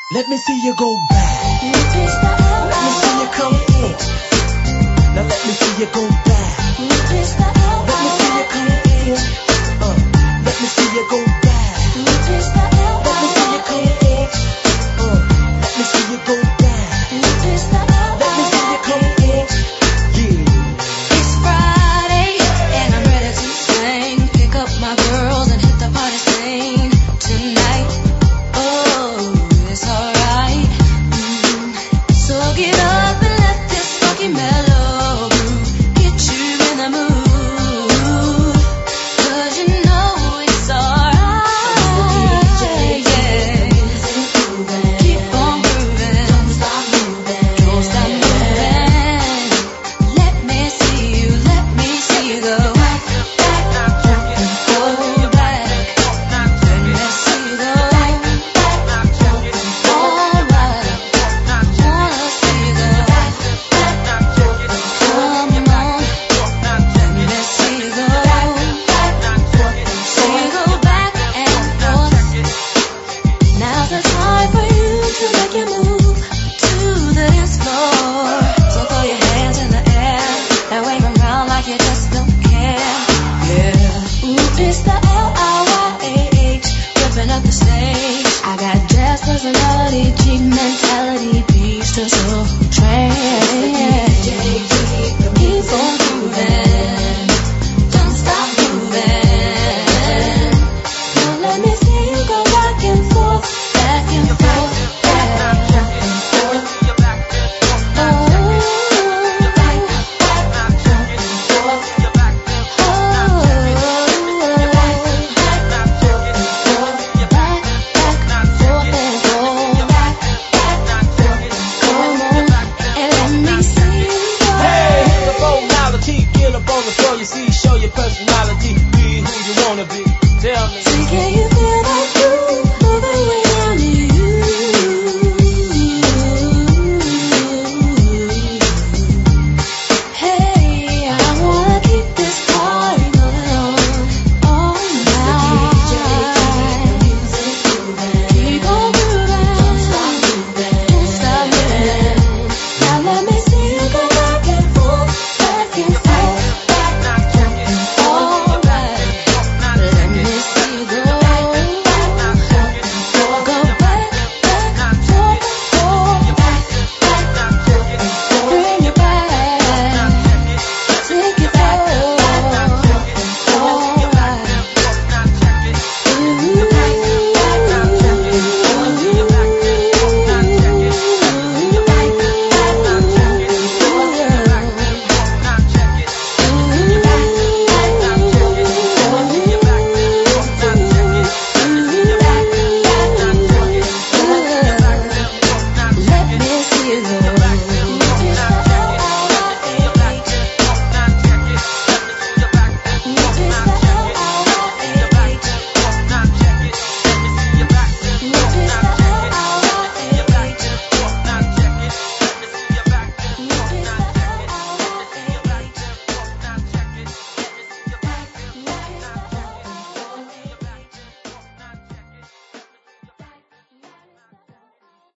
Let me see you go back. Let me see you come forth. Now let me see you go back. Let me see you come forth. Let me see you go back. Let me see you come forth. Let me see you go back. Let me see you come forth. Yeah. It's Friday and I'm ready to sing. Pick up my girls and hit the party scene tonight. Oh, it's alright. So get up and let this funky mellow groove get you in the mood. 'Cause you know it's alright. Yeah. Keep on grooving. Don't stop moving. Don't stop moving. Let me see you go back, back, go back. Let me see you go back, alright. Wanna see you go back, come on. Let me see you go back, see you go back and forth. Now's the time for you to make your move to the dance floor. So throw your hands in the air and wave them around like you just don't care. Yeah. Ooh, it's the LIYAH ripping up the stage. I got jazz personality, G mentality, beats to soul train.